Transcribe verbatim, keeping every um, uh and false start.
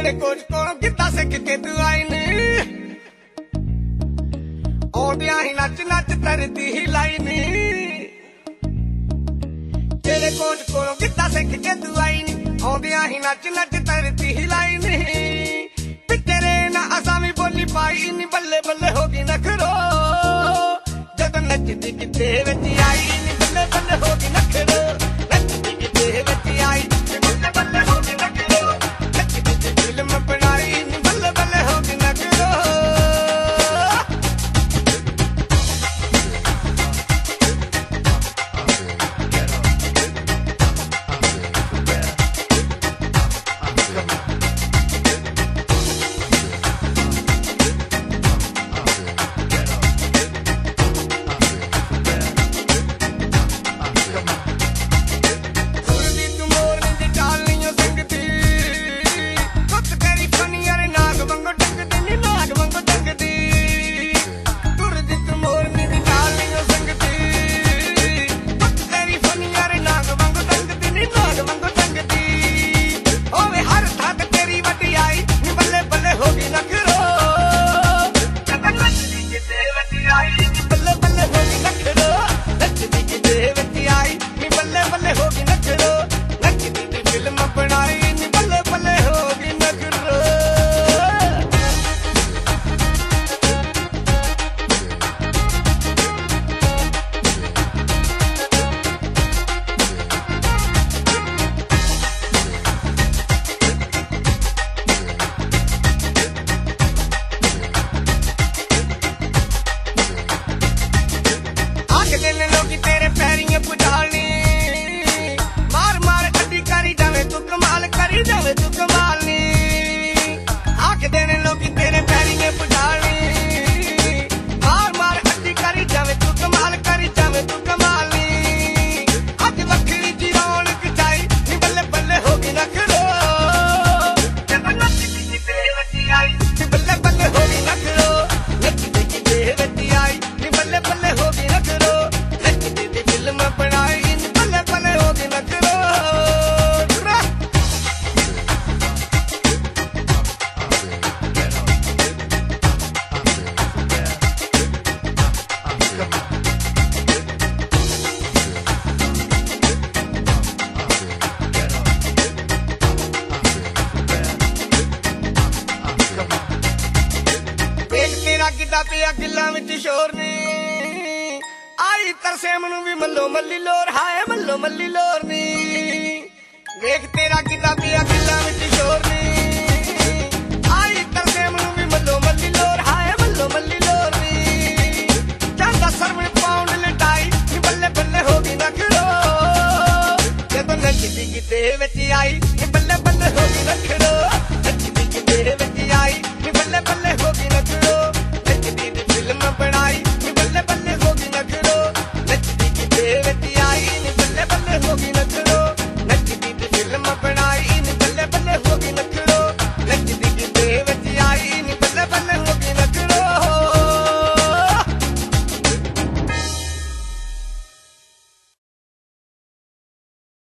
तेरे कोच कोलों किद्दां सिख के तू आई नी आउंदियां ही नच नच तरदी ही लाई नी तेरे कोच कोलों किद्दां सिख के तू आई नी आउंदियां ही नच नच तरदी ही लाई नी ते तेरे ना असां भी बोली पाई नी बल्ले बल्ले हो गई नखरो जद नचदी किते विच आई नी बल्ले बल्ले हो गई नखरो नचदी किते विच आई बल्ले बल्ले हो गई नखरो नचदी फिल्म बनाई नी बल्ले बल्ले हो गई नखरो पिया गिल्लां विच शोर नी आई तरसेम नूं भी मल्लो मल्ली लोर हाय मल्लो मल्ली लोर नी वेख तेरा गिल्ला पिया गिल्लां विच शोर नी